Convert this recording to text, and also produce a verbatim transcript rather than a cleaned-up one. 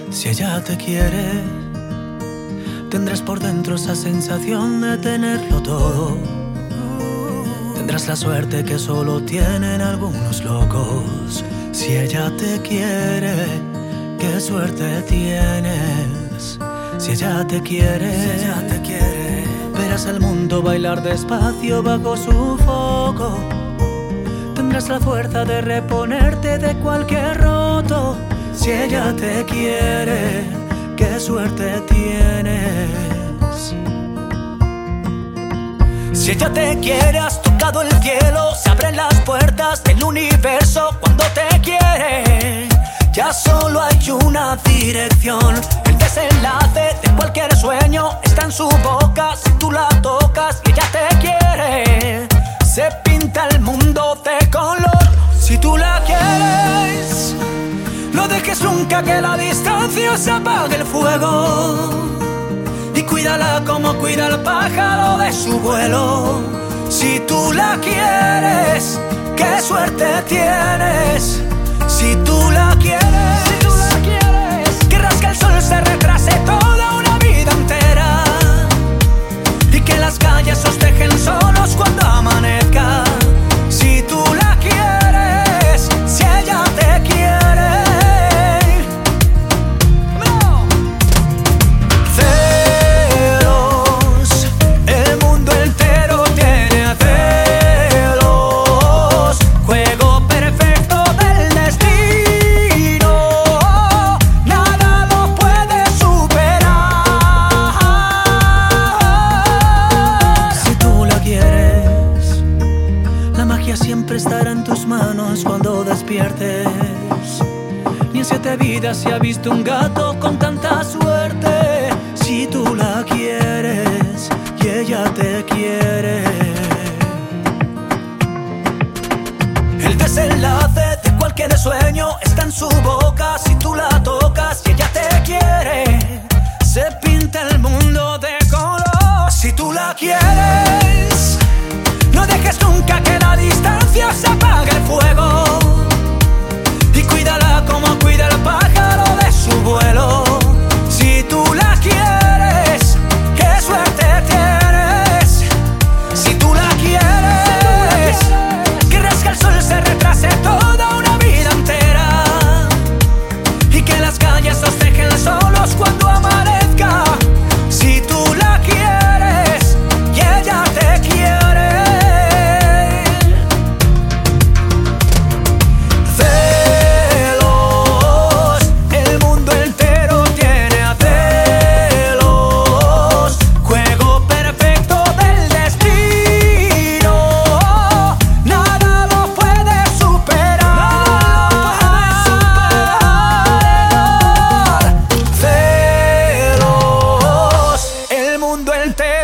Si ella te quiere, tendrás por dentro esa sensación de tenerlo todo. Tendrás la suerte que solo tienen algunos locos. Si ella te quiere, qué suerte tienes. Si ella te quiere, si ella te quiere, verás al mundo bailar despacio bajo su foco. Tendrás la fuerza de reponerte de cualquier roto. Si ella te quiere, qué suerte tienes. Si ella te quiere, has tocado el cielo. Se abren las puertas del universo cuando te quiere. Ya solo hay una dirección. El desenlace de cualquier sueño está en su boca. Si tú la tocas y ella te quiere, se pinta el mundo de color. Si tú la quieres, no dejes nunca que la distancia se apague el fuego. Y cuídala como cuida el pájaro de su vuelo. Si tú la quieres, qué suerte tienes. Si tú la quieres, si tú la quieres, querrás que el sol se retrase toda una vida entera. Y que las calles os dejen solos cuando amanezca. Si tú la quieres, si ella te quiere. Celos, el mundo entero tiene celos. Juego perfecto del destino, nada lo puede superar. Si tú la quieres, la magia siempre estará en tus manos cuando despiertes. Ni en siete vidas se ha visto un gato con tanta suerte. Si tú la quieres y ella te quiere, el desenlace de cualquier sueño está en su boca. Si tú la tocas y ella te quiere, se pinta el mundo de color. Si tú la quieres, no dejes nunca que la distancia se apague el fuego. Y cuídala como cuida el pájaro de su vuelo. Si tú la quieres, qué suerte tienes. Si tú la quieres, querrás que el sol se retrase toda una vida entera. Y que las calles os dejen solos cuando amanezca. Si tú la quieres y ella te quiere. El